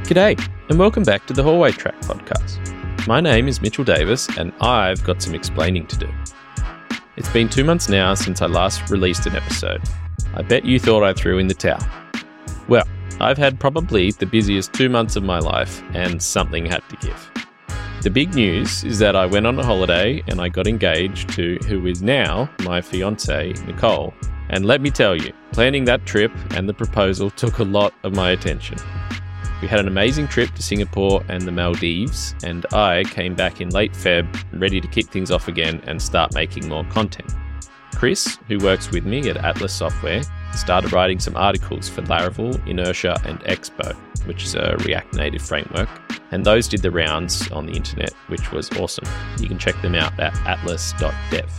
G'day, and welcome back to the Hallway Track podcast. My name is Mitchell Davis, and I've got some explaining to do. It's been 2 months now since I last released an episode. I bet you thought I threw in the towel. Well, I've had probably the busiest 2 months of my life, and something had to give. The big news is that I went on a holiday and I got engaged to who is now my fiancée, Nicole. And let me tell you, planning that trip and the proposal took a lot of my attention. We had an amazing trip to Singapore and the Maldives, and I came back in late Feb, ready to kick things off again and start making more content. Chris, who works with me at Atlas Software, started writing some articles for Laravel, Inertia, and Expo, which is a React Native framework, and those did the rounds on the internet, which was awesome. You can check them out at atlas.dev.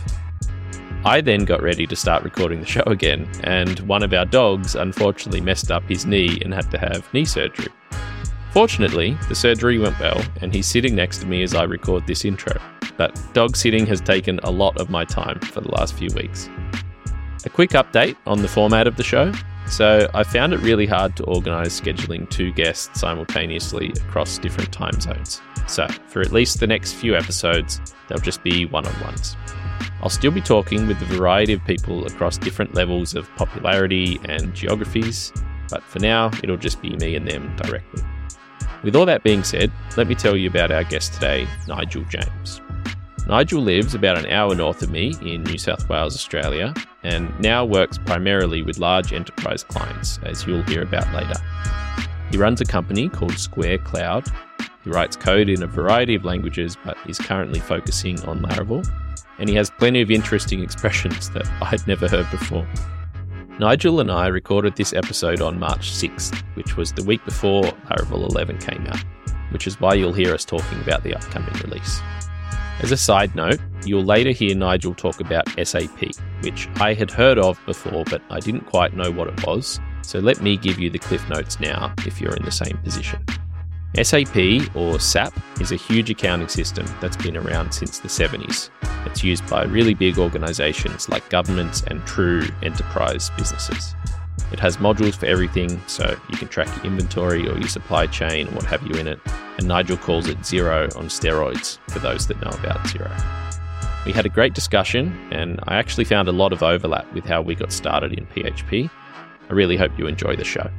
I then got ready to start recording the show again, and one of our dogs unfortunately messed up his knee and had to have knee surgery. Fortunately, the surgery went well, and he's sitting next to me as I record this intro, but dog sitting has taken a lot of my time for the last few weeks. A quick update on the format of the show. So I found it really hard to organise scheduling 2 guests simultaneously across different time zones. So for at least the next few episodes, they'll just be one-on-ones. I'll still be talking with a variety of people across different levels of popularity and geographies, but for now, it'll just be me and them directly. With all that being said, let me tell you about our guest today, Nigel James. Nigel lives about an hour north of me in New South Wales, Australia, and now works primarily with large enterprise clients, as you'll hear about later. He runs a company called Square Cloud. He writes code in a variety of languages, but is currently focusing on Laravel, and he has plenty of interesting expressions that I'd never heard before. Nigel and I recorded this episode on March 6th, which was the week before Laravel 11 came out, which is why you'll hear us talking about the upcoming release. As a side note, you'll later hear Nigel talk about SAP, which I had heard of before, but I didn't quite know what it was, so let me give you the cliff notes now if you're in the same position. SAP, or SAP, is a huge accounting system that's been around since the 70s. It's used by really big organisations like governments and true enterprise businesses. It has modules for everything, so you can track your inventory or your supply chain or what have you in it, and Nigel calls it Xero on steroids for those that know about Xero. We had a great discussion, and I actually found a lot of overlap with how we got started in PHP. I really hope you enjoy the show.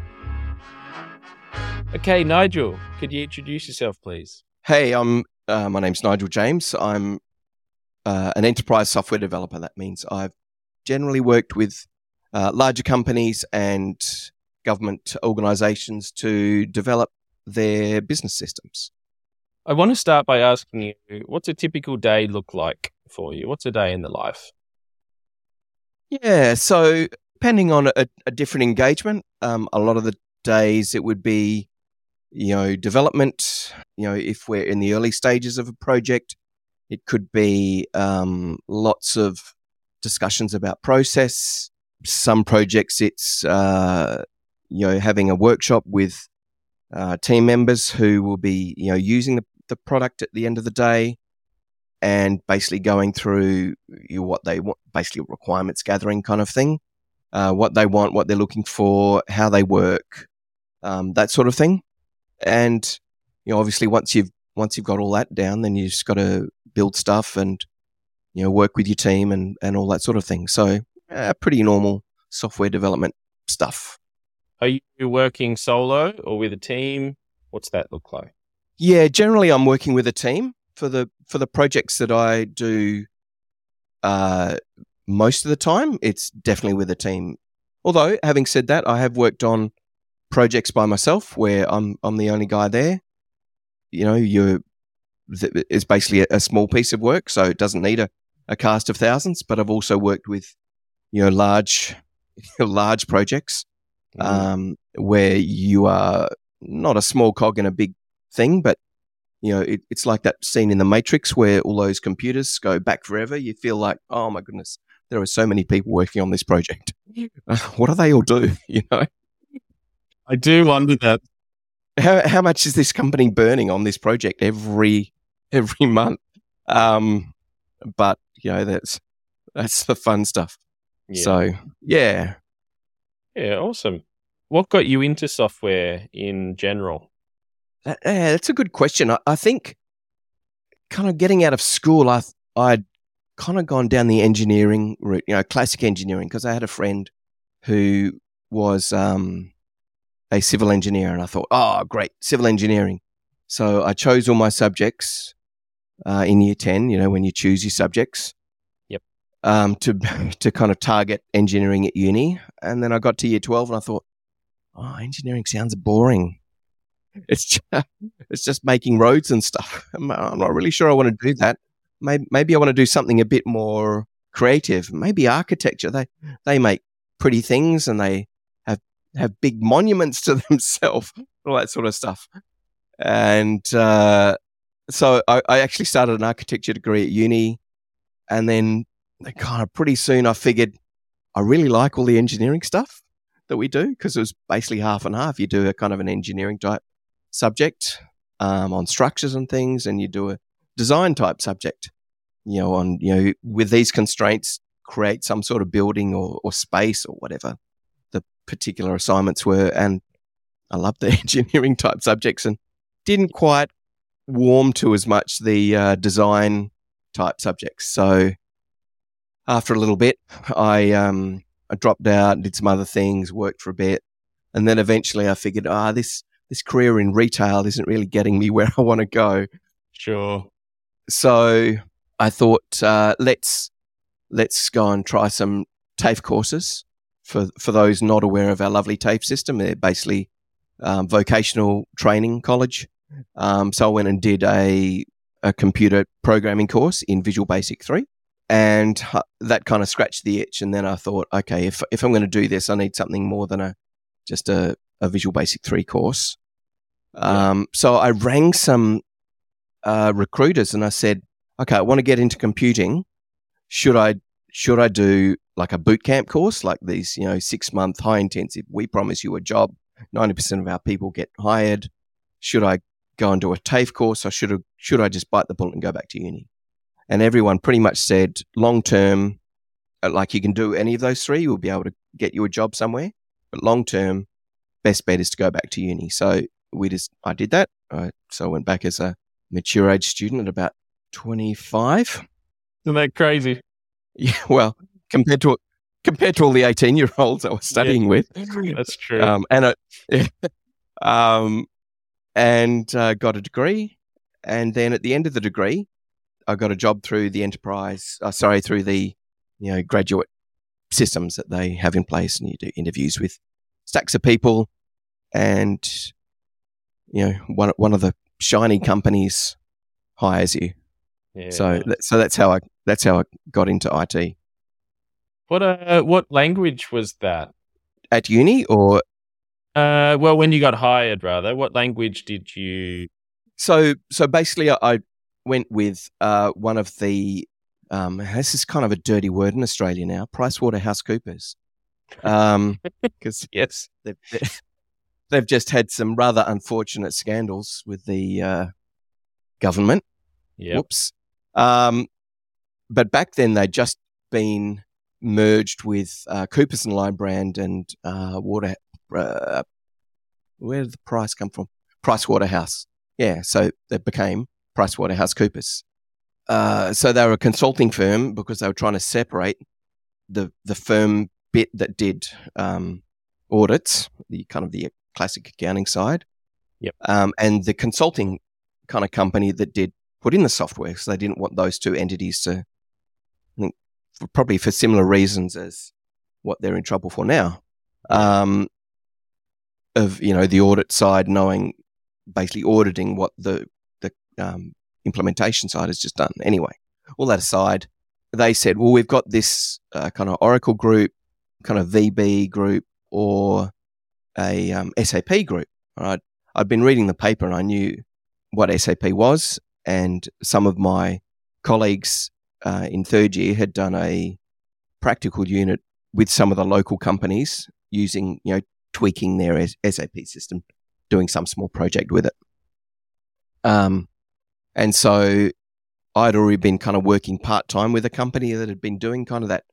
Okay, Nigel, could you introduce yourself, please? Hey, my name's Nigel James. I'm an enterprise software developer. That means I've generally worked with larger companies and government organisations to develop their business systems. I want to start by asking you, what's a typical day look like for you? What's a day in the life? Yeah, so depending on a different engagement, a lot of the days it would be development. If we're in the early stages of a project, it could be lots of discussions about process. Some projects, it's having a workshop with team members who will be using the product at the end of the day, and basically going through what they want, basically requirements gathering kind of thing, what they want, what they're looking for, how they work, that sort of thing. And obviously once you've got all that down, then you just got to build stuff and work with your team and all that sort of thing. So pretty normal software development stuff. Are you working solo or with a team? What's that look like? Yeah, generally I'm working with a team for the projects that I do. Most of the time, it's definitely with a team. Although, having said that, I have worked on projects by myself where I'm the only guy there. It's basically a small piece of work, so it doesn't need a cast of thousands. But I've also worked with large projects where you are not a small cog in a big thing, but it's like that scene in The Matrix where all those computers go back forever. You feel like, oh my goodness, there are so many people working on this project. What do they all do? I do wonder that. How much is this company burning on this project every month? But that's the fun stuff. Yeah. So yeah, awesome. What got you into software in general? That's a good question. I think kind of getting out of school, I'd kind of gone down the engineering route, classic engineering, because I had a friend who was a civil engineer, and I thought, oh, great, civil engineering. So I chose all my subjects in year 10, when you choose your subjects. Yep. To kind of target engineering at uni. And then I got to year 12 and I thought, oh, engineering sounds boring. It's just making roads and stuff. I'm not really sure I want to do that. Maybe I want to do something a bit more creative. Maybe architecture. They make pretty things and they have big monuments to themselves, all that sort of stuff. And so I actually started an architecture degree at uni, and then kind of pretty soon I figured I really like all the engineering stuff that we do, because it was basically half and half. You do a kind of an engineering type subject on structures and things, and you do a design type subject, with these constraints, create some sort of building or space or whatever the particular assignments were. And I loved the engineering type subjects and didn't quite warm to as much the design type subjects. So after a little bit, I dropped out and did some other things, worked for a bit, and then eventually I figured, this career in retail isn't really getting me where I want to go. Sure. So I thought, let's go and try some TAFE courses. For those not aware of our lovely TAFE system, they're basically vocational training college. So I went and did a computer programming course in Visual Basic 3, and that kind of scratched the itch. And then I thought, okay, if I'm going to do this, I need something more than just a Visual Basic 3 course. So I rang some recruiters and I said, okay, I want to get into computing. Should I do like a boot camp course, like these, 6-month high intensive, we promise you a job, 90% of our people get hired? Should I go and do a TAFE course, or should I just bite the bullet and go back to uni? And everyone pretty much said, long term, like, you can do any of those three, we'll be able to get you a job somewhere. But long term, best bet is to go back to uni. So I did that. So I went back as a mature age student at about 25. Isn't that crazy? Yeah, well, compared to all the 18-year-olds I was studying with. That's true. And got a degree. And then at the end of the degree, I got a job through the through the graduate systems that they have in place, and you do interviews with stacks of people, and one of the shiny companies hires you. Yeah. So that's how I got into IT. What language was that? At uni, or well, when you got hired, rather, what language did you? So basically, I went with one of the. This is kind of a dirty word in Australia now. PricewaterhouseCoopers, because Yes, they've just had some rather unfortunate scandals with the government. Yeah. Whoops. But back then they'd just been merged with Coopers & Lybrand and where did the price come from? Pricewaterhouse. Yeah, so they became PricewaterhouseCoopers. So they were a consulting firm because they were trying to separate the firm bit that did audits, the kind of the classic accounting side, yep, and the consulting kind of company that did put in the software. So they didn't want those two entities to, I think, probably for similar reasons as what they're in trouble for now. Of the audit side knowing, basically auditing what the implementation side has just done. Anyway, all that aside, they said, well, we've got this kind of Oracle group, kind of VB group, or a SAP group. All right, I'd been reading the paper and I knew what SAP was, and some of my colleagues in third year had done a practical unit with some of the local companies using, tweaking their SAP system, doing some small project with it. And so I'd already been kind of working part-time with a company that had been doing kind of that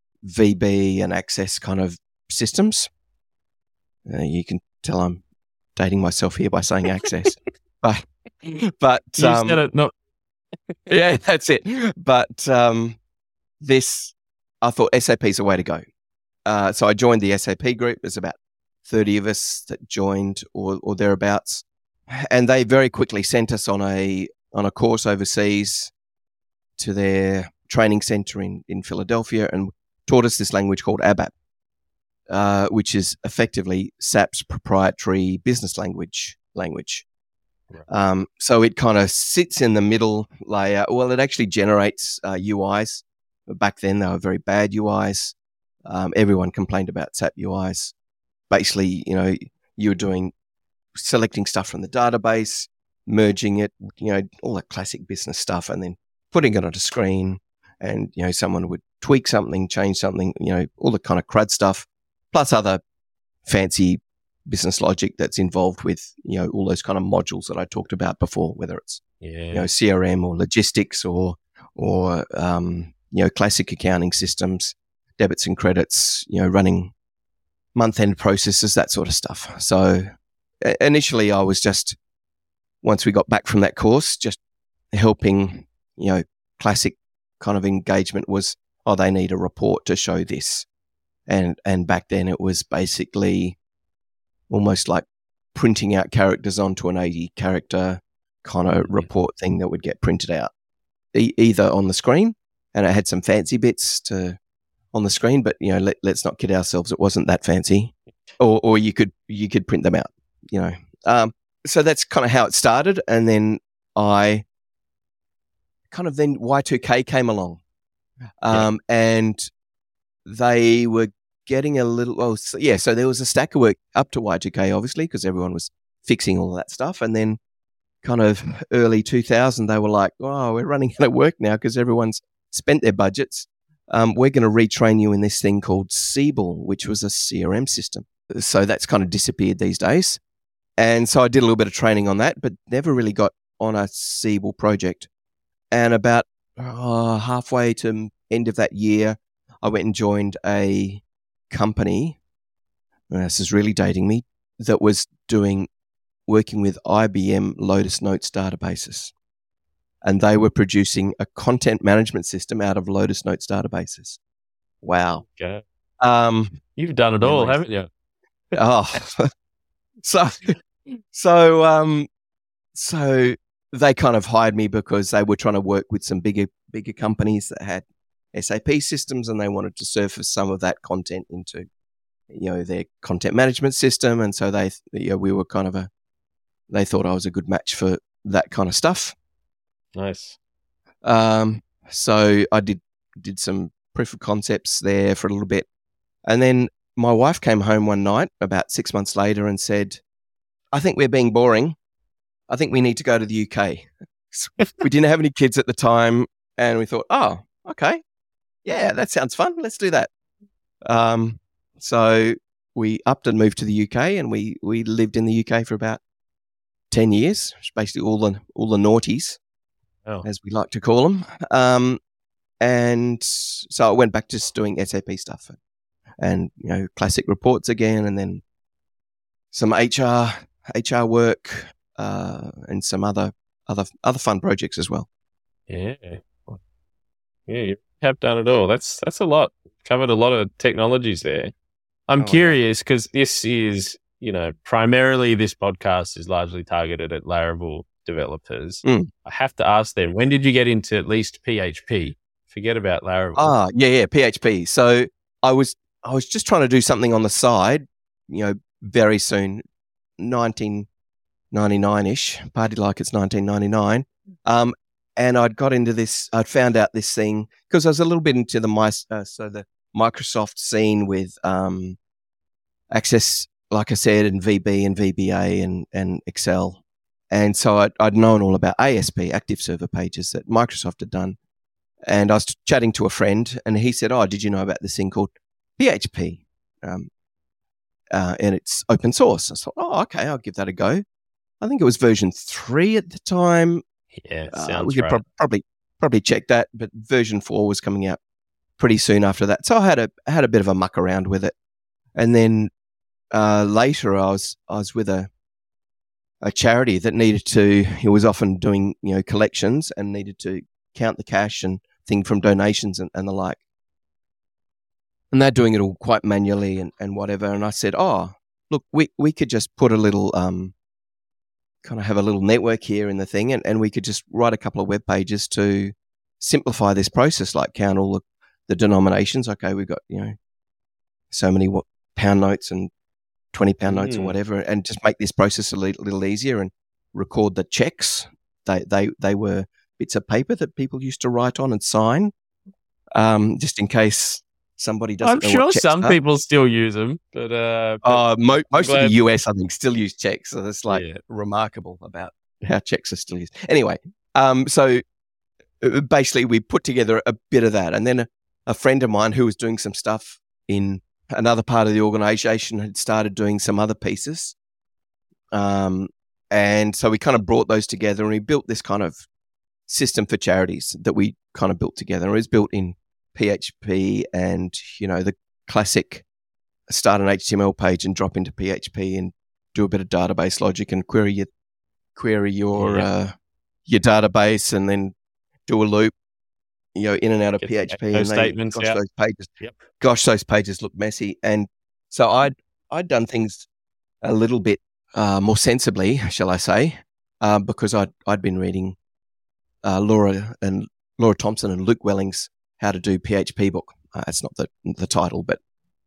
VB and Access kind of systems. You can tell I'm dating myself here by saying Access. but you said it, not... yeah, that's it. But this, I thought SAP's the way to go. So I joined the SAP group. There's about 30 of us that joined or thereabouts. And they very quickly sent us on a course overseas to their training center in Philadelphia and taught us this language called ABAP, which is effectively SAP's proprietary business language. Right. So it kind of sits in the middle layer. Well, it actually generates UIs. Back then, they were very bad UIs. Everyone complained about SAP UIs. Basically, you were selecting stuff from the database, merging it, all the classic business stuff, and then putting it on a screen. And, someone would tweak something, change something, all the kind of crud stuff, plus other fancy business logic that's involved with, all those kind of modules that I talked about before, whether it's, CRM or logistics or classic accounting systems, debits and credits, running month-end processes, that sort of stuff. So initially I was just, once we got back from that course, just helping, classic kind of engagement was, they need a report to show this. And back then it was basically almost like printing out characters onto an 80 character kind of report thing that would get printed out either on the screen, and it had some fancy bits on the screen, but let's not kid ourselves, it wasn't that fancy, or you could print them out, so that's kind of how it started. And then Y2K came along, and they were getting a little, so there was a stack of work up to Y2K, obviously, because everyone was fixing all of that stuff. And then kind of early 2000, they were like, we're running out of work now because everyone's spent their budgets. We're going to retrain you in this thing called Siebel, which was a CRM system. So that's kind of disappeared these days. And so I did a little bit of training on that, but never really got on a Siebel project. And about halfway to end of that year, I went and joined a company, this is really dating me, that was working with IBM Lotus Notes databases. And they were producing a content management system out of Lotus Notes databases. Wow. Okay. You've done it all, haven't you? So they kind of hired me because they were trying to work with some bigger companies that had SAP systems, and they wanted to surface some of that content into, their content management system. And so we were kind of they thought I was a good match for that kind of stuff. Nice. So I did some proof of concepts there for a little bit. And then my wife came home one night about 6 months later and said, I think we're being boring. I think we need to go to the UK. We didn't have any kids at the time, and we thought, okay. Yeah, that sounds fun. Let's do that. So we upped and moved to the UK, and we lived in the UK for about 10 years, basically all the naughties, as we like to call them. And so I went back just doing SAP stuff and, classic reports again, and then some HR work, and some other fun projects as well. Yeah. Yeah, you have done it all. That's a lot. Covered a lot of technologies there. I'm curious because this is, primarily this podcast is largely targeted at Laravel developers. I have to ask them, when did you get into at least PHP? Forget about Laravel. Yeah, PHP. So I was just trying to do something on the side, very soon, 1999-ish, party like it's 1999. And I'd got into this, I'd found out this thing, because I was a little bit into the Microsoft scene with Access, like I said, and VB and VBA and Excel. And so I'd known all about ASP, Active Server Pages, that Microsoft had done. And I was chatting to a friend, and he said, did you know about this thing called PHP? And it's open source. I thought, okay, I'll give that a go. I think it was version 3 at the time. Yeah, sounds we could probably check that, but version 4 was coming out pretty soon after that. So I had a bit of a muck around with it, and then later I was with a a charity that needed to, it was often doing, collections and needed to count the cash and thing from donations and the like. And they're doing it all quite manually and whatever. And I said, oh, look, we could just put a little, kind of have a little network here in the thing, and we could just write a couple of web pages to simplify this process, like count all the denominations. Okay, we've got, so many pound notes and 20 pound notes or whatever, and just make this process a little easier and record the checks. They were bits of paper that people used to write on and sign, just in case somebody doesn't know I'm sure what checks some are. people still use them, but most of the US, I think, still use checks. So that's remarkable about how checks are still used. Anyway, so basically we put together a bit of that. And then a friend of mine who was doing some stuff in another part of the organization had started doing some other pieces. And so we kind of brought those together and we built this kind of system for charities that we kind of built together. It was built in PHP and, the classic start an HTML page and drop into PHP and do a bit of database logic and query your database and then do a loop, in and out of PHP. And statements, those pages, those pages look messy. And so I'd done things a little bit more sensibly, shall I say, because I'd been reading Laura Thompson and Luke Welling's How to Do PHP book. It's not the title, but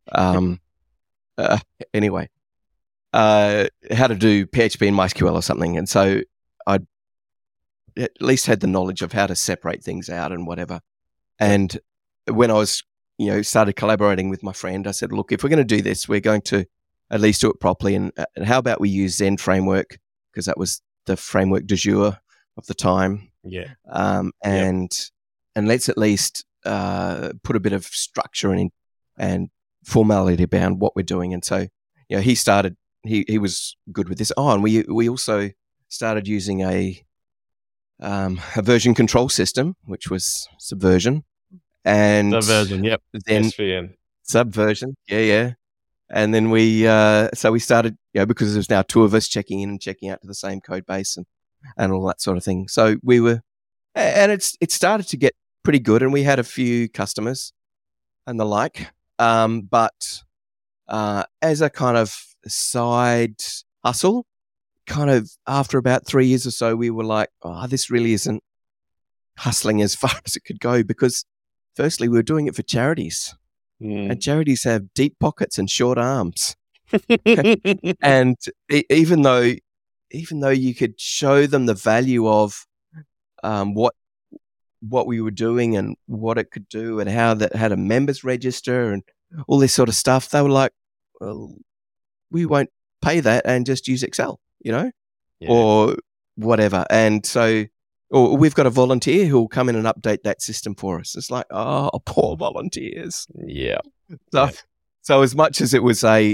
anyway, how to do PHP in MySQL or something. And so I'd at least had the knowledge of how to separate things out and whatever. And when I was, started collaborating with my friend, I said, look, if we're going to do this, we're going to at least do it properly. And how about we use Zen framework? Because that was the framework du jour of the time. Yeah. And let's at least put a bit of structure and formality around what we're doing. And so, he started, he was good with this. Oh, and we also started using a version control system, which was Subversion. And Subversion, yep. Then SVN. Subversion, yeah. And then we started, because there's now two of us checking in and checking out to the same code base and all that sort of thing. So we were, and it started to get pretty good, and we had a few customers and the like. But as a kind of side hustle, kind of after about 3 years or so, we were like, oh, this really isn't hustling as far as it could go, because firstly, we were doing it for charities. And charities have deep pockets and short arms. And even though you could show them the value of what we were doing and what it could do and how that had a members register and all this sort of stuff, they were like, well, we won't pay that and just use Excel, or whatever. And so, or we've got a volunteer who will come in and update that system for us. It's like, oh, poor volunteers. Yeah. So as much as it was a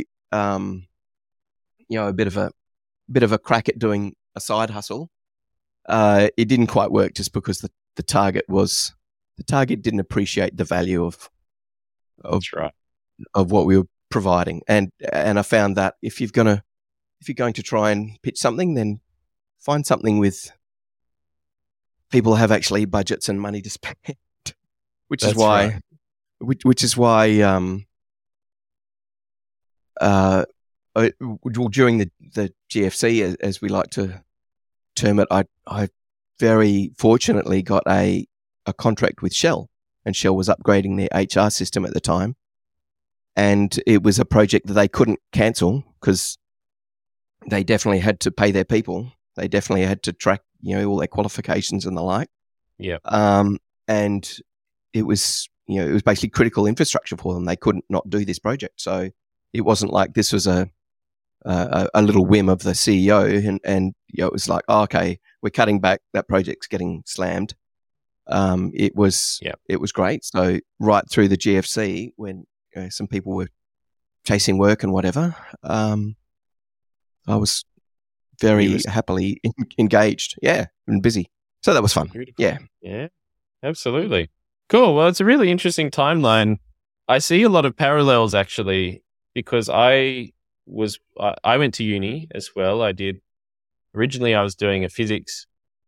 bit of a crack at doing a side hustle, it didn't quite work just because the target didn't appreciate the value of That's right. of what we were providing. And I found that if you're going to try and pitch something, then find something with people who have actually budgets and money to spend, which is why during the GFC, as we like to term it, I very fortunately got a contract with Shell, and Shell was upgrading their HR system at the time. And it was a project that they couldn't cancel because they definitely had to pay their people. They definitely had to track, all their qualifications and the like. Yeah. And it was, it was basically critical infrastructure for them. They couldn't not do this project. So it wasn't like this was a little whim of the CEO and it was like, oh, okay, we're cutting back. That project's getting slammed. It was great. So right through the GFC, when some people were chasing work and whatever, I was very happily engaged. Yeah, and busy. So that was fun. Beautiful. Yeah, absolutely. Cool. Well, it's a really interesting timeline. I see a lot of parallels actually, because I went to uni as well. I did originally I was doing a physics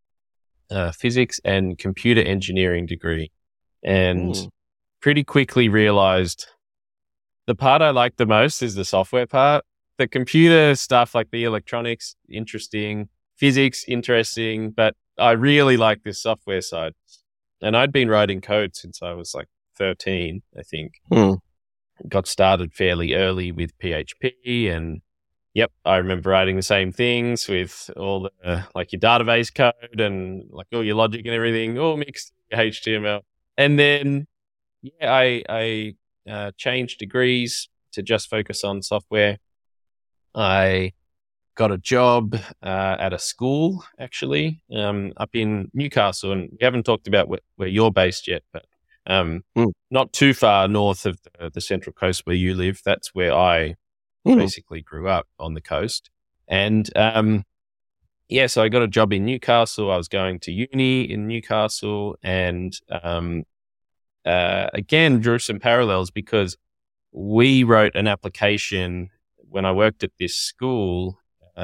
and computer engineering degree, and pretty quickly realized the part I like the most is the software part. The computer stuff, like the electronics, interesting. Physics, interesting. But I really like this software side. And I'd been writing code since I was like 13, I think. Got started fairly early with PHP, and I remember writing the same things with all the, like your database code and like all your logic and everything, all mixed HTML. And then, I changed degrees to just focus on software. I got a job at a school, actually, up in Newcastle. And we haven't talked about where you're based yet, but not too far north of the Central Coast where you live. That's where I basically grew up, on the coast. And so I got a job in Newcastle. I was going to uni in Newcastle, and again, drew some parallels because we wrote an application when I worked at this school.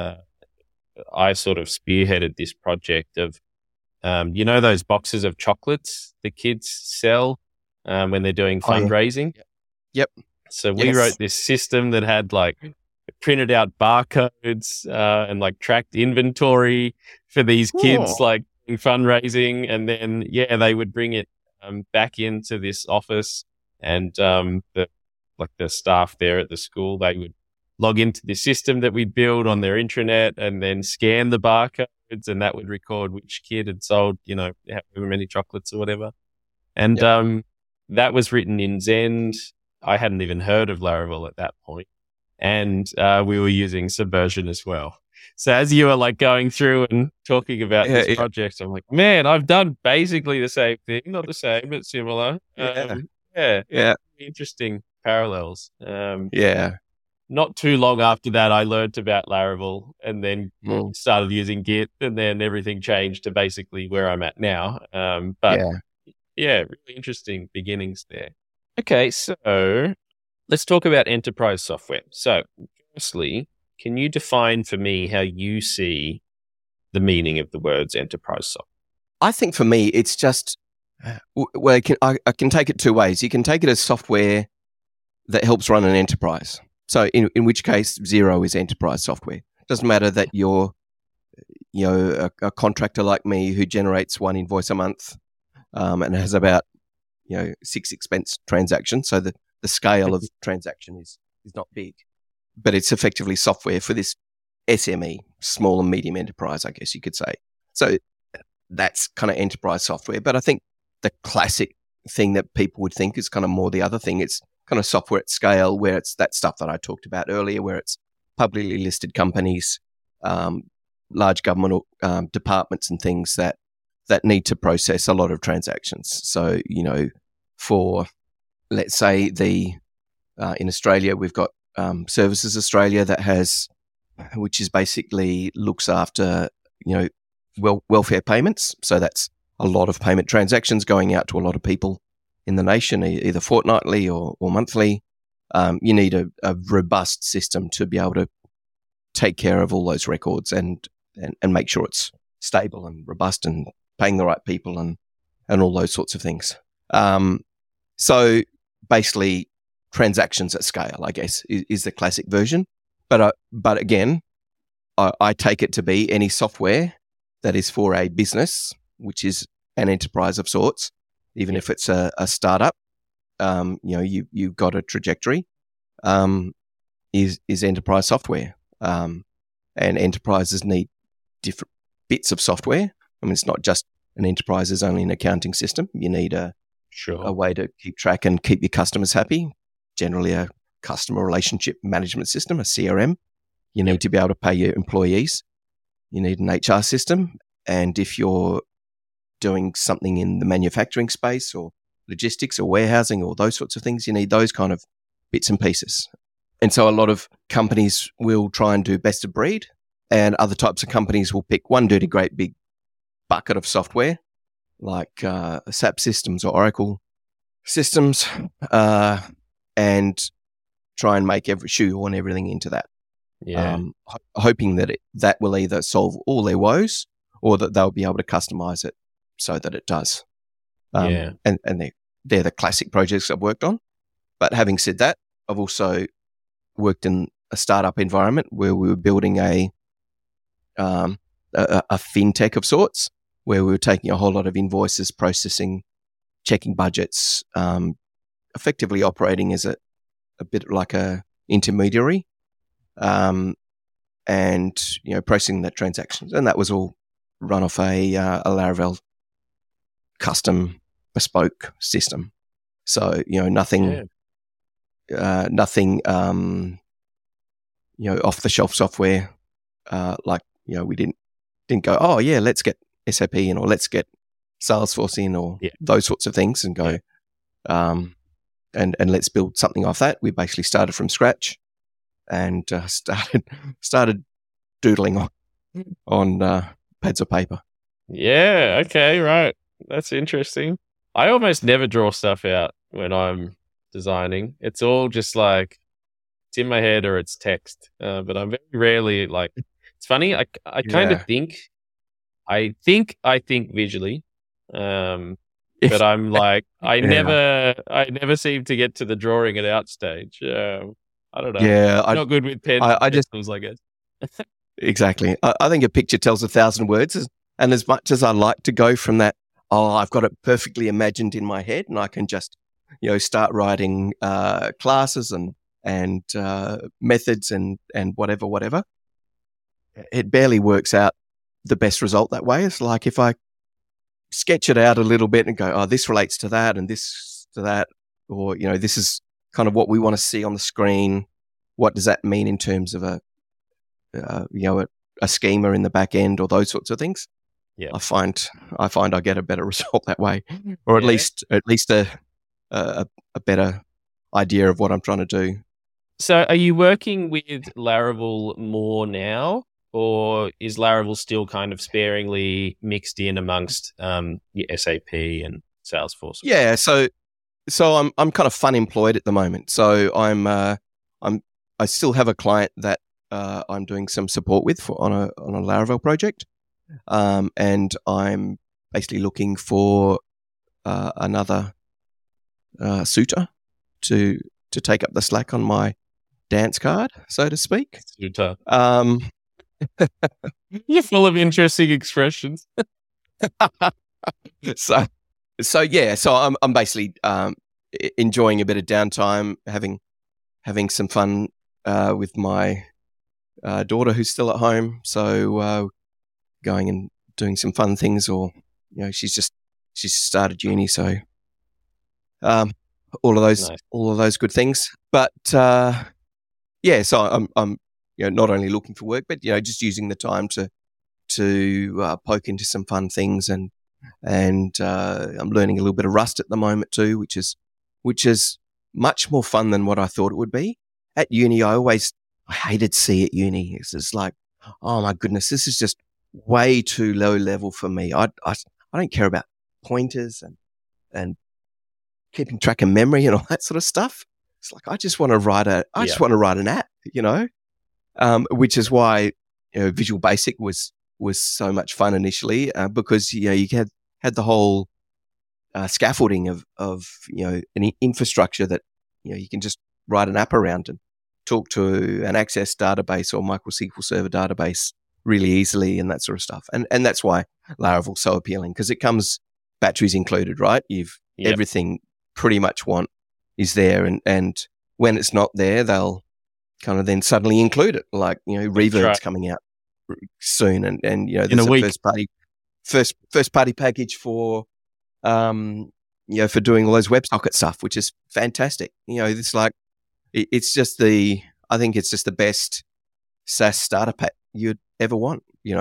I sort of spearheaded this project of, those boxes of chocolates the kids sell when they're doing fundraising. Yep. So we wrote this system that had like printed out barcodes and like tracked inventory for these kids, like fundraising. And then, they would bring it back into this office, and the staff there at the school, they would log into the system that we build on their intranet and then scan the barcodes, and that would record which kid had sold, however many chocolates or whatever. And that was written in Zend. I hadn't even heard of Laravel at that point. And we were using Subversion as well. So as you were like going through and talking about this project, I'm like, man, I've done basically the same thing. Not the same, but similar. Interesting parallels. Not too long after that, I learned about Laravel, and then started using Git, and then everything changed to basically where I'm at now. Really interesting beginnings there. Okay, so let's talk about enterprise software. So firstly, can you define for me how you see the meaning of the words enterprise software? I think for me, it's just, I can take it two ways. You can take it as software that helps run an enterprise. So in which case, Xero is enterprise software. It doesn't matter that you're, a contractor like me who generates one invoice a month and has about, 6 expense transactions. So the scale of transaction is not big, but it's effectively software for this SME, small and medium enterprise, I guess you could say. So that's kind of enterprise software. But I think the classic thing that people would think is kind of more the other thing. It's kind of software at scale, where it's that stuff that I talked about earlier, where it's publicly listed companies, large government departments and things that need to process a lot of transactions. So, for, let's say, in Australia, we've got Services Australia which is basically looks after, welfare payments. So that's a lot of payment transactions going out to a lot of people in the nation, either fortnightly or monthly. You need a robust system to be able to take care of all those records and make sure it's stable and robust and paying the right people and all those sorts of things. So basically, transactions at scale, I guess, is the classic version. But again, I take it to be any software that is for a business, which is an enterprise of sorts, even if it's a startup. You've got a trajectory. Is enterprise software, and enterprises need different bits of software. I mean, it's not just an enterprise is only an accounting system. You need a way to keep track and keep your customers happy. Generally, a customer relationship management system, a CRM. You need to be able to pay your employees. You need an HR system. And if you're doing something in the manufacturing space or logistics or warehousing or those sorts of things, you need those kind of bits and pieces. And so a lot of companies will try and do best of breed, and other types of companies will pick one dirty great big bucket of software like SAP systems or Oracle systems and try and make shoehorn everything into that. Yeah. Hoping that that will either solve all their woes or that they'll be able to customize it so that it does. Yeah. And they're the classic projects I've worked on. But having said that, I've also worked in a startup environment where we were building a fintech of sorts, where we were taking a whole lot of invoices, processing, checking budgets, effectively operating as a bit like a intermediary, and processing that transactions, and that was all run off a Laravel custom bespoke system. So nothing off the shelf software. We didn't go, oh yeah, let's get SAP in, or let's get Salesforce in, or those sorts of things, and go, and let's build something off that. We basically started from scratch and started doodling on pads of paper. Yeah. Okay. Right. That's interesting. I almost never draw stuff out when I'm designing. It's all just like it's in my head or it's text. But I'm very rarely like. It's funny. I kind of think. I think visually. But I'm like I never seem to get to the drawing it out stage. I don't know. Yeah, I'm not good with pens. I guess. Exactly. I think a picture tells 1,000 words, and as much as I like to go from that, I've got it perfectly imagined in my head, and I can just start writing classes and methods and whatever. It barely works out the best result that way. It's like if I sketch it out a little bit and go, oh, this relates to that and this to that, or this is kind of what we want to see on the screen. What does that mean in terms of a schema in the back end, or those sorts of things? Yeah, I find I get a better result that way, or at least a better idea of what I'm trying to do. So, are you working with Laravel more now, or is Laravel still kind of sparingly mixed in amongst SAP and Salesforce? Yeah, so I'm kind of fun employed at the moment. So I still have a client that I'm doing some support with on a Laravel project, and I'm basically looking for another suitor to take up the slack on my dance card, so to speak. Suitor. You're full of interesting expressions. So yeah, so I'm basically enjoying a bit of downtime, having some fun with my daughter who's still at home. So going and doing some fun things, or she's started uni, so all of those good things. But yeah, so I'm not only looking for work, but just using the time to poke into some fun things, and I'm learning a little bit of Rust at the moment too, which is much more fun than what I thought it would be. At uni, I hated C at uni. It's just like, oh my goodness, this is just way too low level for me. I don't care about pointers and keeping track of memory and all that sort of stuff. It's like I just want to write an app, which is why Visual Basic was so much fun initially, because you had the whole scaffolding of an infrastructure that you can just write an app around and talk to an Access database or MySQL Server database really easily, and that sort of stuff. And that's why Laravel's so appealing, because it comes batteries included, right? Everything pretty much want is there, and when it's not there, they'll kind of then suddenly include it, like Reverb's coming out soon, and there's a first party package for for doing all those WebSocket stuff, which is fantastic. It's like it's just I think it's just the best SaaS starter pack you'd ever want.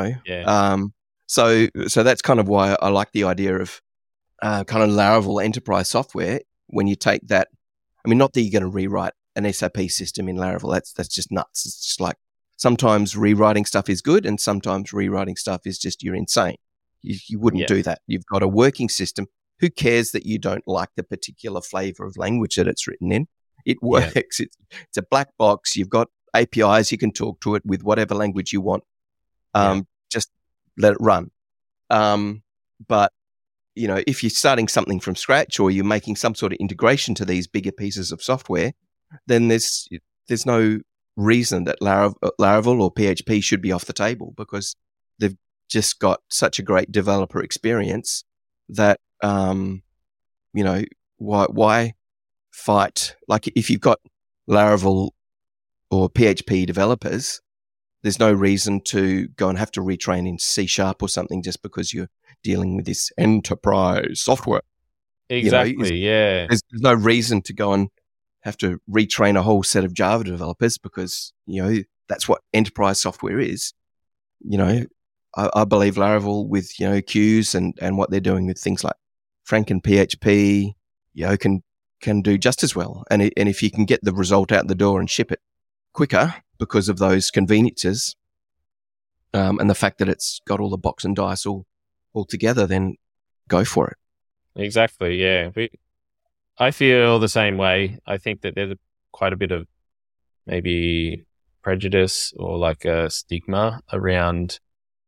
So that's kind of why I like the idea of kind of Laravel enterprise software. When you take that, I mean, not that you're going to rewrite an SAP system in Laravel. That's just nuts. It's just like sometimes rewriting stuff is good, and sometimes rewriting stuff is just you're insane. You wouldn't do that. You've got a working system. Who cares that you don't like the particular flavor of language that it's written in? It works. Yeah. It's a black box. You've got APIs. You can talk to it with whatever language you want. Just let it run. But if you're starting something from scratch or you're making some sort of integration to these bigger pieces of software, then there's no reason that Laravel or PHP should be off the table, because they've just got such a great developer experience that, why fight? Like, if you've got Laravel or PHP developers, there's no reason to go and have to retrain in C# or something just because you're dealing with this enterprise software. Exactly, There's no reason to go and have to retrain a whole set of Java developers, because, that's what enterprise software is. I believe Laravel with, queues and what they're doing with things like Franken PHP, can do just as well. And if you can get the result out the door and ship it quicker because of those conveniences, and the fact that it's got all the box and dice all together, then go for it. Exactly, yeah. I feel the same way. I think that there's quite a bit of maybe prejudice or like a stigma around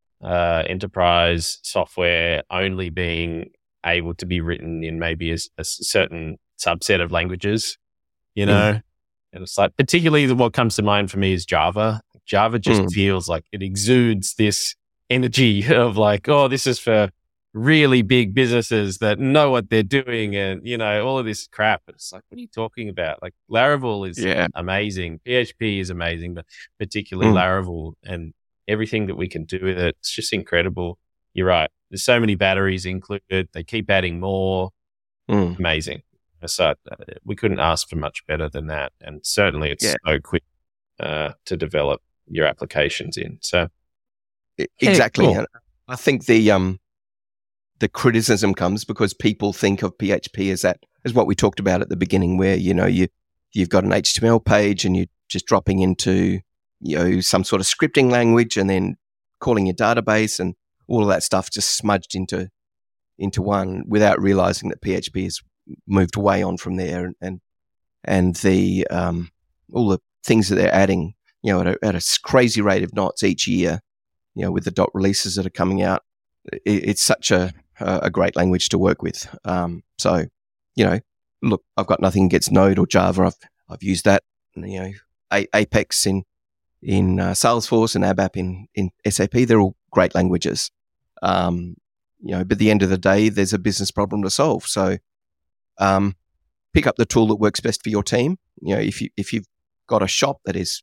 enterprise software only being able to be written in maybe a certain subset of languages, And it's like, particularly what comes to mind for me is Java. Java just feels like it exudes this energy of like, oh, this is for really big businesses that know what they're doing, and all of this crap. It's like, what are you talking about? Like, Laravel is amazing, PHP is amazing, but particularly Laravel and everything that we can do with it, it's just incredible. You're right, there's so many batteries included, they keep adding more. Amazing. So we couldn't ask for much better than that, and certainly it's so quick to develop your applications in. So exactly. Cool. I think the criticism comes because people think of PHP as what we talked about at the beginning, where you've got an HTML page and you're just dropping into some sort of scripting language and then calling your database, and all of that stuff just smudged into one, without realizing that PHP has moved way on from there, and the all the things that they're adding, at a crazy rate of knots each year, with the dot releases that are coming out. It's such a great language to work with. So, look, I've got nothing against Node or Java. I've used that, Apex in Salesforce and ABAP in SAP. They're all great languages. But at the end of the day, there's a business problem to solve. So, pick up the tool that works best for your team. If you've got a shop that is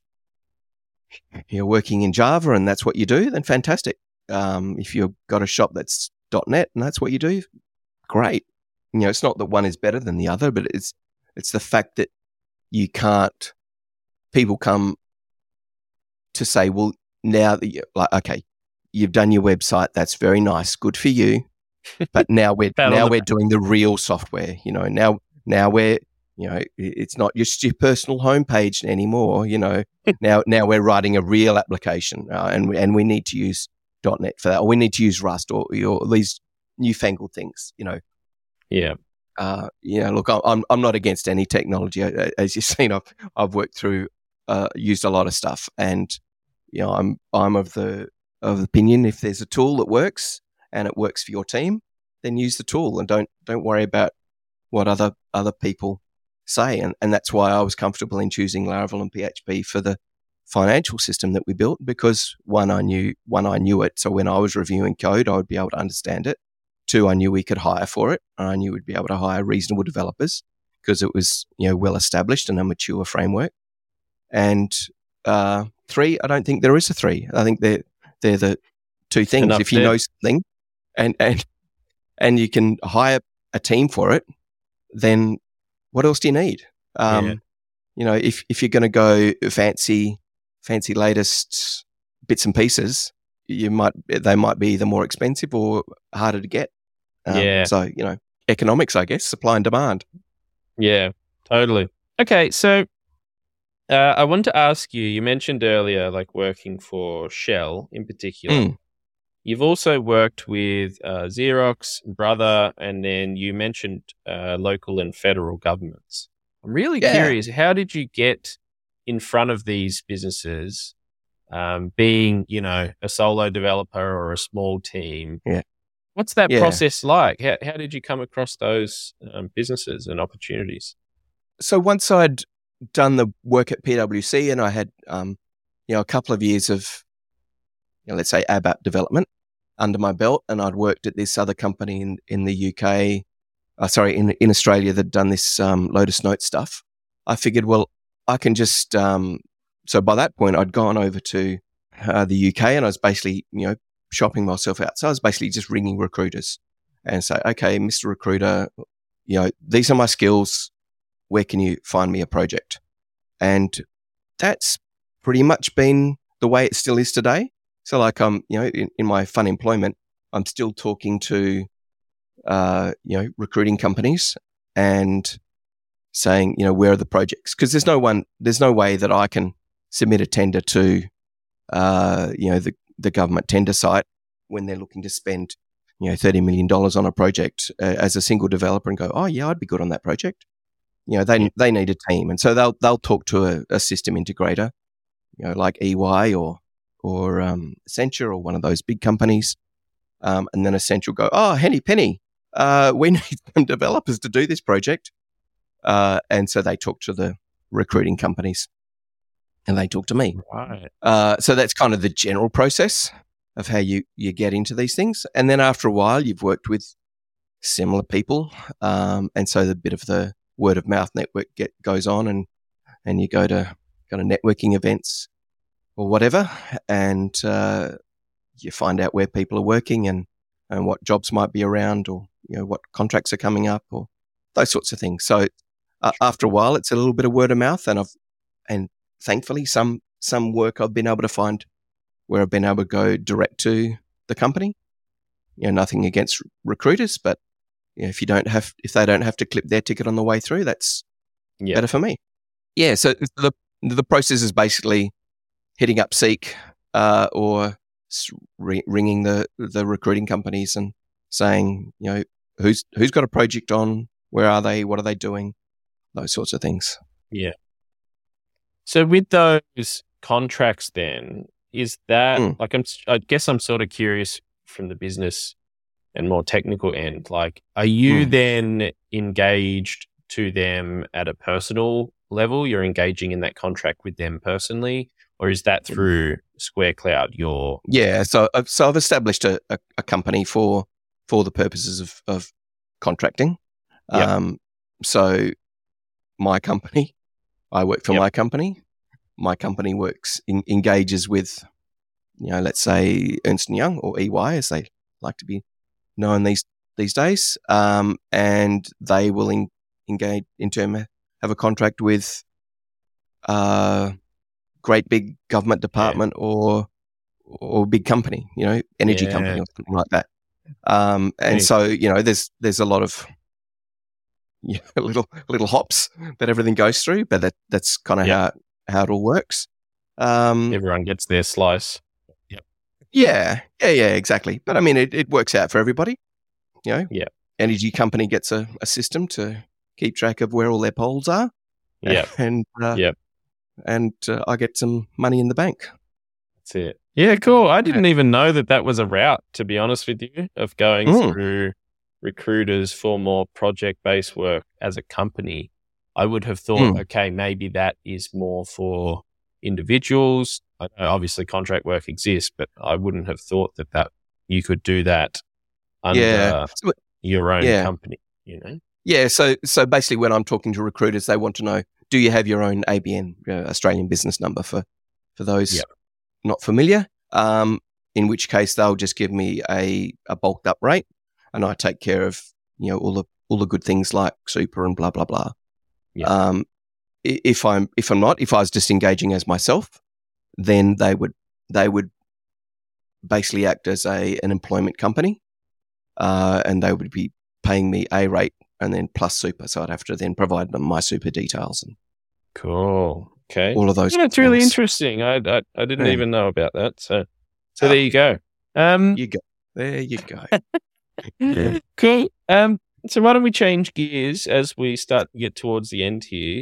working in Java and that's what you do, then fantastic. If you've got a shop that's .NET and that's what you do, great. It's not that one is better than the other, but it's the fact that you can't. People come to say, well, now that okay, you've done your website, that's very nice, good for you, but now we're doing the real software. Now we're it's not just your personal homepage anymore. Now we're writing a real application, and we need to use .NET for that, or we need to use Rust or these newfangled things. Yeah. Look, I'm not against any technology. As you've seen, I've worked through, used a lot of stuff, and I'm of the opinion, if there's a tool that works and it works for your team, then use the tool and don't worry about what other people say. And that's why I was comfortable in choosing Laravel and PHP for the financial system that we built, because one, I knew it. So when I was reviewing code, I would be able to understand it. Two, I knew we could hire for it. And I knew we'd be able to hire reasonable developers because it was, well established and a mature framework. And three, I don't think there is a three. I think they're the two things. If you know something and you can hire a team for it, then what else do you need? If you're going to go fancy latest bits and pieces, they might be either more expensive or harder to get. So, economics, I guess, supply and demand. Yeah, totally. Okay, so I wanted to ask you mentioned earlier, like working for Shell in particular. You've also worked with Xerox, Brother, and then you mentioned local and federal governments. I'm really curious, how did you get in front of these businesses, being, a solo developer or a small team. Yeah. What's that Yeah. process like? How did you come across those businesses and opportunities? So once I'd done the work at PwC and I had, a couple of years of, let's say ABAP development under my belt, and I'd worked at this other company in the UK, in Australia that'd done this Lotus Note stuff. I figured, well, I can just, so by that point I'd gone over to the UK and I was basically, shopping myself out. So I was basically just ringing recruiters and say, okay, Mr. Recruiter, these are my skills. Where can you find me a project? And that's pretty much been the way it still is today. So like in my fun employment, I'm still talking to, recruiting companies and saying, where are the projects? Because there's no way that I can submit a tender to, the government tender site when they're looking to spend, $30 million on a project as a single developer and go, oh yeah, I'd be good on that project. They need a team, and so they'll talk to a system integrator, like EY or Accenture or one of those big companies, and then Accenture will go, oh, Henny Penny, we need some developers to do this project, and so they talk to the recruiting companies, and they talk to me. Right. So that's kind of the general process of how you get into these things, and then after a while, you've worked with similar people, and so the bit of the word of mouth network goes on, and you go to kind of networking events or whatever, and you find out where people are working and what jobs might be around, or what contracts are coming up, or those sorts of things. So after a while, it's a little bit of word of mouth, and thankfully some work I've been able to find where I've been able to go direct to the company. Nothing against recruiters, but if they don't have to clip their ticket on the way through, that's better for me. Yeah. So the process is basically hitting up Seek or ringing the recruiting companies and saying, who's got a project on, where are they, what are they doing, those sorts of things. Yeah. So with those contracts, then is that I guess I'm sort of curious from the business and more technical end, like, are you then engaged to them at a personal level? You're engaging in that contract with them personally, or is that through Square Cloud? So I've established a company for the purposes of contracting. Yep. So my company, I work for my company. My company engages with, let's say Ernst & Young or EY, as they like to be known these days, and they will engage have a contract with great big government department or big company, energy company or something like that. And so there's a lot of little hops that everything goes through, but that's kind of how it all works. Everyone gets their slice. Yeah, exactly. But I mean, it works out for everybody. Energy company gets a system to keep track of where all their poles are. Yeah, and I get some money in the bank. That's it. Yeah, cool. I didn't even know that was a route, to be honest with you, of going through recruiters for more project-based work as a company. I would have thought, okay, maybe that is more for individuals. I know obviously contract work exists, but I wouldn't have thought that you could do that under your own company, Yeah, so basically when I'm talking to recruiters, they want to know, do you have your own ABN, Australian business number, for those not familiar, in which case they'll just give me a bulked up rate, and I take care of all the good things like super and blah blah blah. Yeah. If I was just engaging as myself, then they would basically act as an employment company, and they would be paying me a rate and then plus super. So I'd have to then provide them my super details and okay, all of those. Yeah, it's really interesting. I didn't even know about that. So there you go. There you go. Cool. So why don't we change gears as we start to get towards the end here?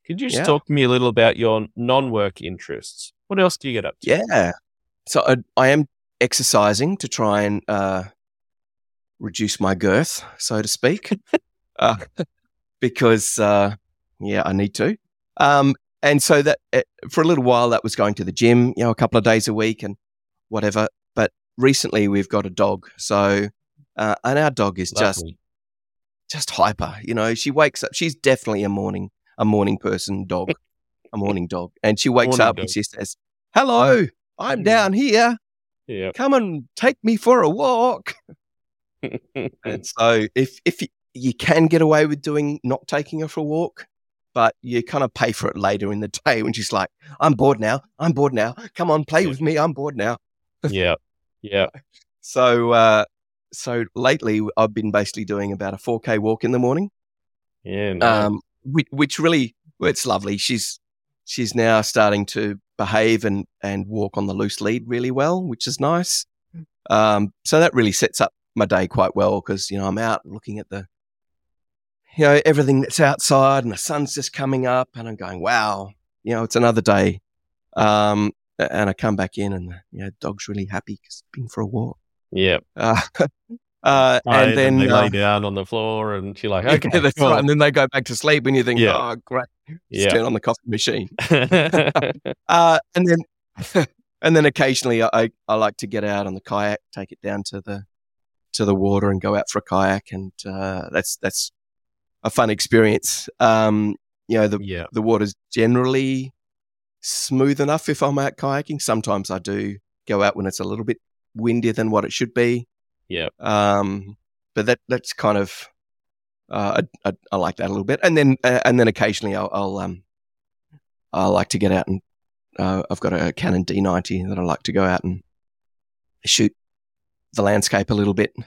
Could you just talk to me a little about your non-work interests? What else do you get up to? Yeah. So I am exercising to try and reduce my girth, so to speak, because, I need to. And so that for a little while that was going to the gym, a couple of days a week and whatever. But recently we've got a dog. So, and our dog is just hyper. She wakes up. She's definitely a morning person dog, a morning dog. And she wakes up and she says, "Hello, I'm down here. Come and take me for a walk." And so if you can get away with not taking her for a walk, but you kind of pay for it later in the day when she's like, I'm bored now. Come on, play with me. I'm bored now. Yeah. So lately I've been basically doing about a 4K walk in the morning. Yeah. Nice. Which really, it's lovely. She's now starting to behave and walk on the loose lead really well, which is nice. So that really sets up my day quite well because, I'm out looking at the, everything that's outside and the sun's just coming up and I'm going, wow, it's another day. And I come back in and the dog's really happy because it's been for a walk. Yeah. And then they lay down on the floor and she's like, okay, that's cool. right. And then they go back to sleep and you think, oh, great. Just turn on the coffee machine. And then occasionally I like to get out on the kayak, take it down to the water and go out for a kayak. And, that's a fun experience. The water's generally smooth enough if I'm out kayaking. Sometimes I do go out when it's a little bit windier than what it should be. Yeah. But that's kind of, I like that a little bit. And then occasionally I'll like to get out and, I've got a Canon D90 that I like to go out and shoot the landscape a little bit.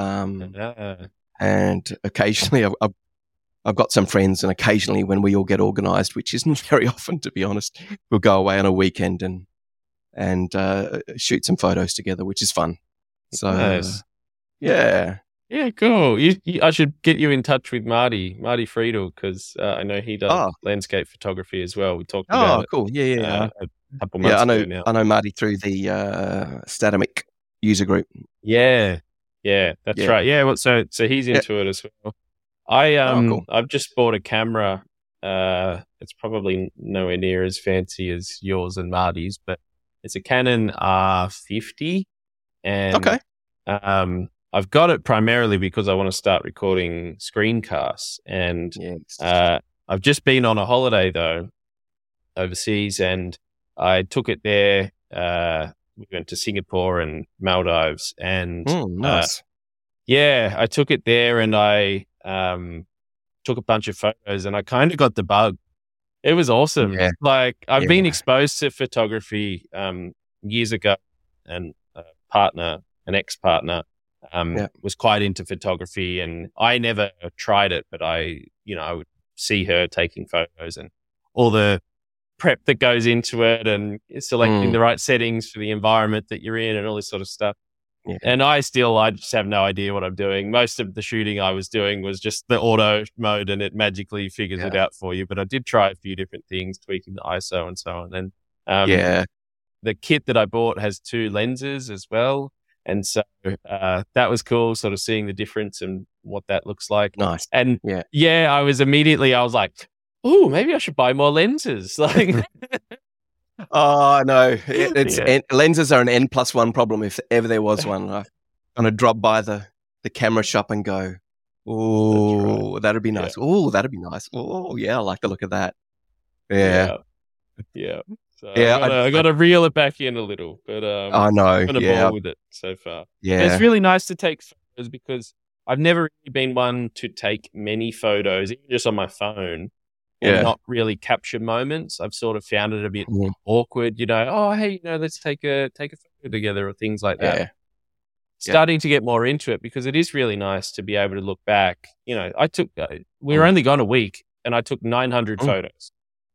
And occasionally I've got some friends, and occasionally when we all get organised, which isn't very often, to be honest, we'll go away on a weekend and shoot some photos together, which is fun. So, nice. Yeah, cool. I should get you in touch with Marty Friedel because I know he does landscape photography as well. We talked about it. Oh, cool. Yeah. A couple months ago now. I know Marty through the Statamic user group. Yeah, that's right. Yeah, well, so he's into it as well. Cool. I've just bought a camera. It's probably nowhere near as fancy as yours and Marty's, but it's a Canon R50, and okay. I've got it primarily because I want to start recording screencasts, and I've just been on a holiday though overseas, and I took it there. We went to Singapore and Maldives, and nice. I took it there, and I took a bunch of photos, and I kind of got the bug. It was awesome. Yeah. Like I've been exposed to photography years ago, and an ex-partner, was quite into photography, and I never tried it, but I would see her taking photos and all the prep that goes into it and selecting the right settings for the environment that you're in and all this sort of stuff. Yeah. And I just have no idea what I'm doing. Most of the shooting I was doing was just the auto mode and it magically figures it out for you. But I did try a few different things, tweaking the ISO and so on. And the kit that I bought has 2 lenses as well. And so that was cool, sort of seeing the difference and what that looks like. Nice. And I was like, oh, maybe I should buy more lenses. Like, oh no, lenses are an N+1 problem if ever there was one. I'm gonna drop by the camera shop and go, oh, that'd be nice. Oh, that'd be nice. Oh, yeah, I like the look of that. Yeah. So I got to reel it back in a little, but I know. I'm on a ball with it so far. Yeah, and it's really nice to take photos because I've never really been one to take many photos, even just on my phone. And not really capture moments. I've sort of found it a bit awkward, oh, hey, let's take a photo together or things like that. Starting to get more into it because it is really nice to be able to look back. I took, we were only gone a week and I took 900 photos.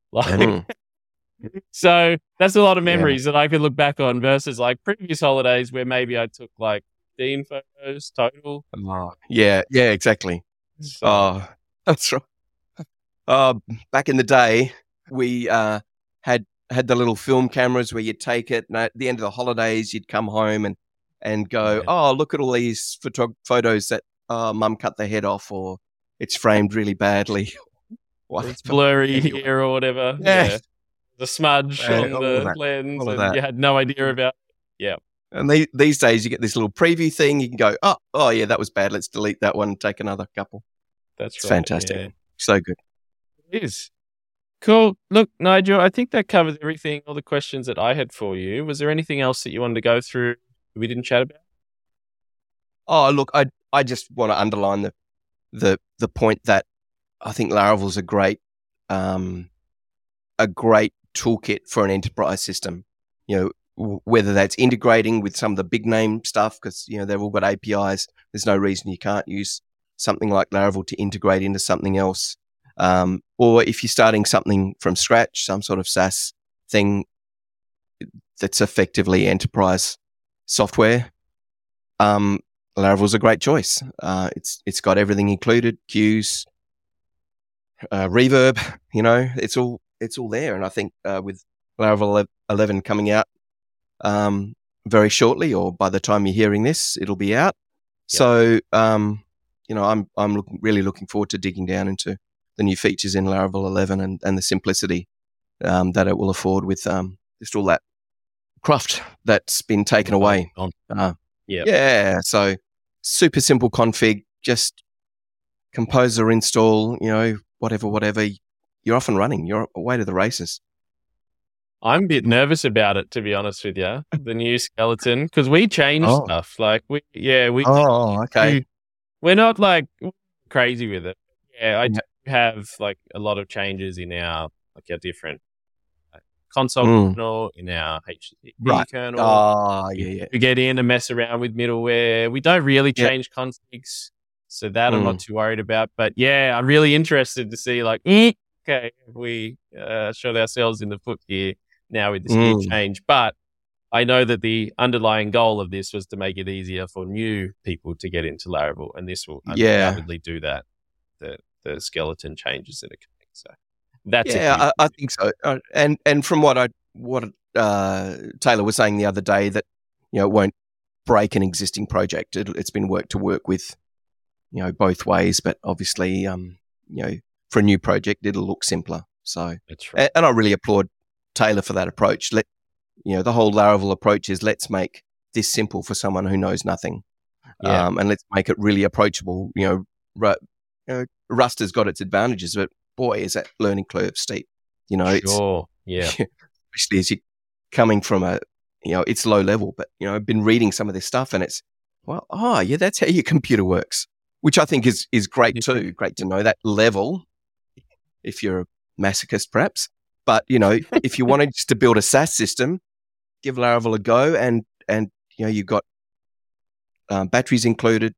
So that's a lot of memories that I could look back on versus like previous holidays where maybe I took like 15 photos total. Yeah, exactly. So, that's right. Back in the day, we had the little film cameras where you'd take it, and at the end of the holidays, you'd come home and go, oh, look at all these photos that Mum cut the head off, or it's framed really badly. It's blurry here or whatever. Yeah. The smudge on the lens, and you had no idea about it. Yeah. And these days, you get this little preview thing. You can go, oh yeah, that was bad. Let's delete that one and take another couple. It's right. Fantastic. Yeah. So good. It is. Cool. Look, Nigel, I think that covers everything, all the questions that I had for you. Was there anything else that you wanted to go through that we didn't chat about? Oh, look, I just want to underline the point that I think Laravel's a great toolkit for an enterprise system. Whether that's integrating with some of the big name stuff, because they've all got APIs. There's no reason you can't use something like Laravel to integrate into something else. Or if you're starting something from scratch, some sort of SaaS thing that's effectively enterprise software, Laravel's a great choice. It's got everything included: queues, reverb. It's all there. And I think with Laravel 11 coming out very shortly, or by the time you're hearing this, it'll be out. Yep. So I'm really looking forward to digging down into the new features in Laravel 11 and the simplicity that it will afford with just all that cruft that's been taken away. Yeah. So super simple config, just composer install, whatever, you're off and running. You're away to the races. I'm a bit nervous about it, to be honest with you, the new skeleton, because we changed stuff. Like okay. We're not like crazy with it. Yeah, I do have like a lot of changes in our different console kernel, in our HTTP kernel. Oh, yeah. We get in and mess around with middleware. We don't really change configs, so that I'm not too worried about. But yeah, I'm really interested to see if we shot ourselves in the foot here now with this new change. But I know that the underlying goal of this was to make it easier for new people to get into Laravel, and this will undoubtedly do that. The skeleton changes that are coming. So that's I think so. And from what Taylor was saying the other day, that it won't break an existing project. It's been worked with both ways, but obviously for a new project it'll look simpler. So that's right. And I really applaud Taylor for that approach. The whole Laravel approach is, let's make this simple for someone who knows nothing, and let's make it really approachable. Rust has got its advantages, but boy, is that learning curve steep. Sure. Especially as you're coming from it's low level, but I've been reading some of this stuff, and it's that's how your computer works, which I think is great too. Great to know that level if you're a masochist, perhaps. But if you wanted just to build a SaaS system, give Laravel a go, and you've got batteries included,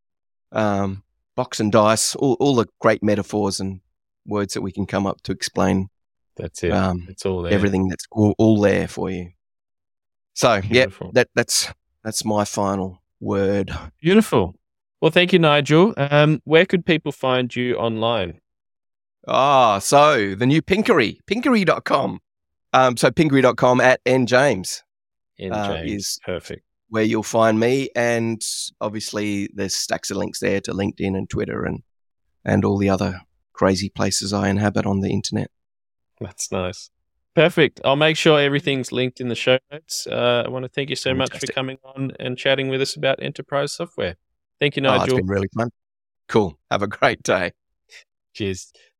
box and dice, all the great metaphors and words that we can come up to explain. That's it. It's all there. Everything that's all there for you. So that's my final word. Beautiful. Well, thank you, Nigel. Where could people find you online? So the new Pinkery, pinkery.com. So pinkery.com @njames. Is perfect. Where you'll find me, and obviously there's stacks of links there to LinkedIn and Twitter and all the other crazy places I inhabit on the internet. That's nice. Perfect. I'll make sure everything's linked in the show notes. I want to thank you so much for coming on and chatting with us about enterprise software. Thank you, Nigel. It's been really fun. Cool. Have a great day. Cheers.